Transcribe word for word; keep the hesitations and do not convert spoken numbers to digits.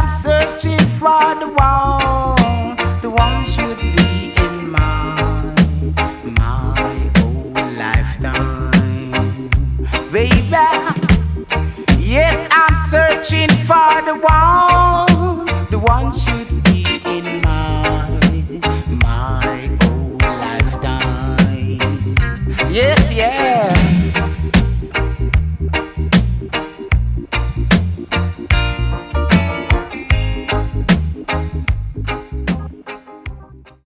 I'm searching for the one, the one should be in my, my whole lifetime. Baby, yes, I'm searching for the one, the one should be in my, my whole lifetime. Yes, yes.